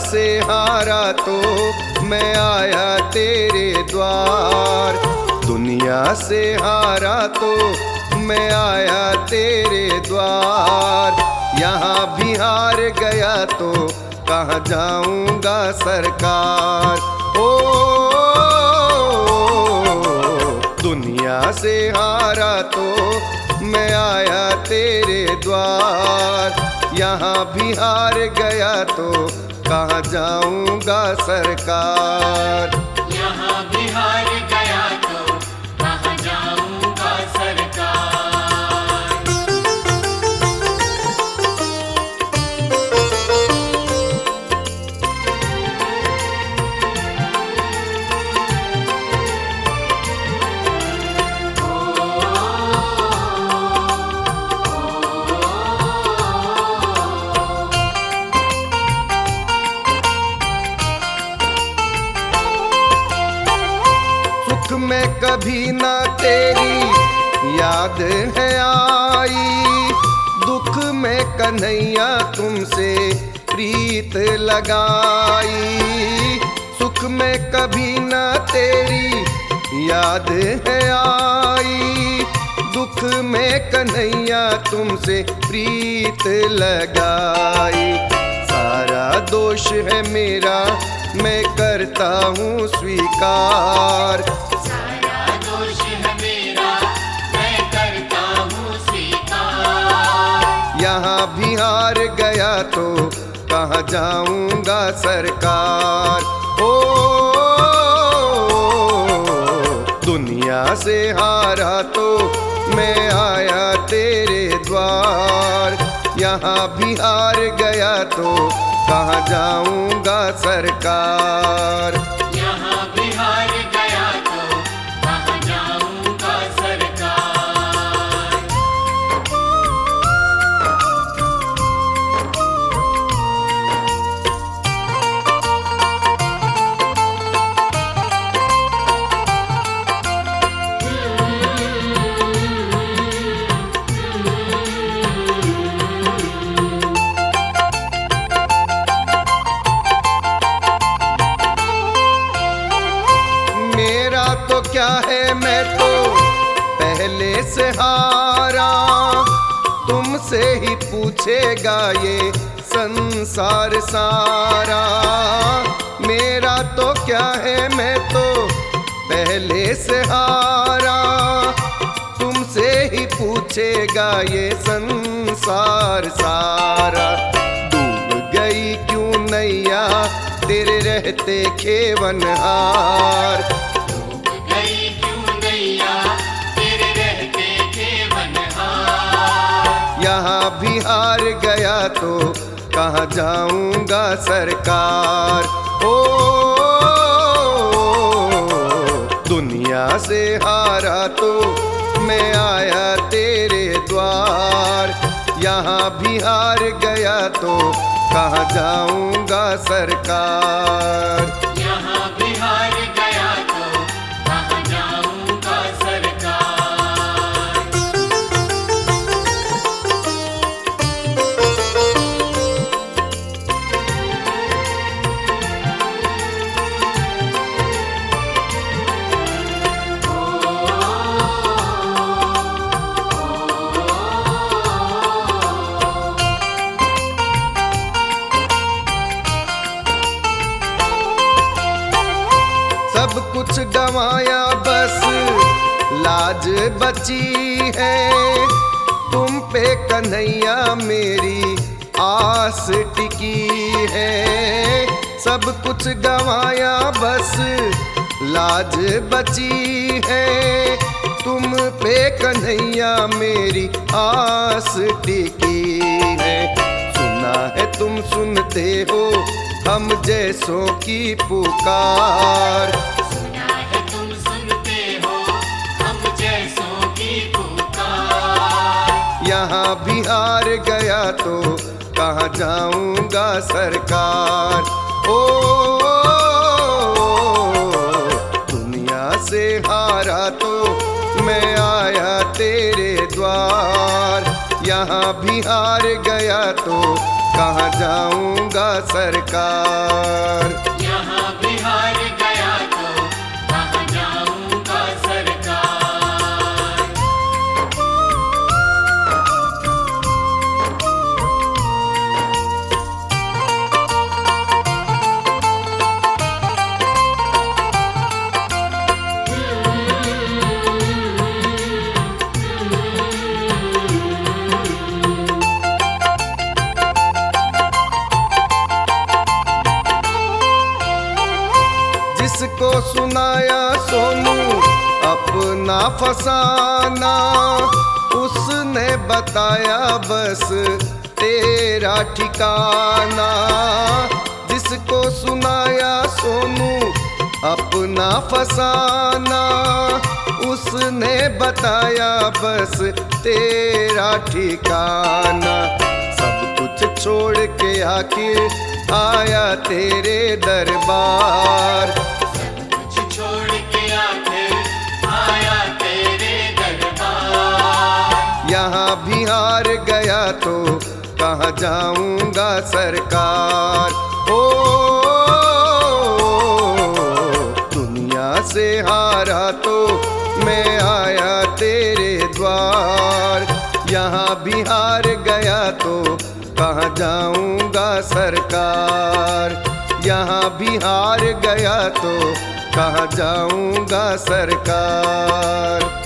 से हारा तो मैं आया तेरे द्वार। दुनिया से हारा तो मैं आया तेरे द्वार। यहाँ भी हार गया तो कहाँ जाऊंगा सरकार। ओ दुनिया से हारा तो मैं आया तेरे द्वार। यहाँ भी हार गया तो कहाँ जाऊंगा सरकार। यहाँ भी हार गया तो कहाँ जाऊंगा सरकार। में कभी ना तेरी याद है आई। दुख में कन्हैया तुमसे प्रीत लगाई। सुख में कभी ना तेरी याद है आई। दुख में कन्हैया तुमसे प्रीत लगाई। सारा दोष है मेरा मैं करता हूँ स्वीकार। सारा दोष है मेरा मैं करता हूँ स्वीकार। यहाँ भी हार गया तो कहाँ जाऊंगा सरकार। ओ दुनिया से हारा तो मैं आया तेरे द्वार। यहाँ भी हार गया तो कहाँ जाऊंगा सरकार। यहाँ भी हार गया तो कहाँ जाऊंगा सरकार। तो क्या है मैं तो पहले से हारा। तुमसे ही पूछेगा ये संसार सारा। मेरा तो क्या है मैं तो पहले से हारा। तुमसे ही पूछेगा ये संसार सारा। डूब गई क्यों नैया तेरे रहते खेवनहार। यहाँ भी हार गया तो कहाँ जाऊंगा सरकार। ओ दुनिया से हारा तो मैं आया तेरे द्वार। यहाँ भी हार गया तो कहाँ जाऊंगा सरकार। यहाँ भी हार गया तो कहाँ जाऊंगा सरकार। सब कुछ गंवाया बस लाज बची है। तुम पे कन्हैया मेरी आस टिकी है। सब कुछ गंवाया बस लाज बची है। तुम पे कन्हैया मेरी आस टिकी है। सुना है तुम सुनते हो हम जैसों की पुकार। सुना है तुम सुनते हो हम जैसों की पुकार। यहाँ भी हार गया तो कहाँ जाऊंगा सरकार। ओ दुनिया से हारा तो मैं आया तेरे द्वार। यहाँ भी हार गया तो कहाँ जाऊंगा सरकार। यहाँ बिहार गया तो कहाँ जाऊंगा सरकार। जिसको सुनाया सोनू अपना फसाना, उसने बताया बस तेरा ठिकाना। जिसको सुनाया सोनू अपना फसाना, उसने बताया बस तेरा ठिकाना। सब कुछ छोड़ के आखिर आया तेरे दरबार। कुछ छोड़ के आखिर आया तेरे दरबार। यहाँ बिहार गया तो कहाँ जाऊंगा सरकार। ओ दुनिया से हारा तो मैं आया तेरे द्वार। यहाँ बिहार गया तो कहाँ जाऊंगा सरकार। यहाँ बिहार गया तो कहाँ जाऊंगा सरकार।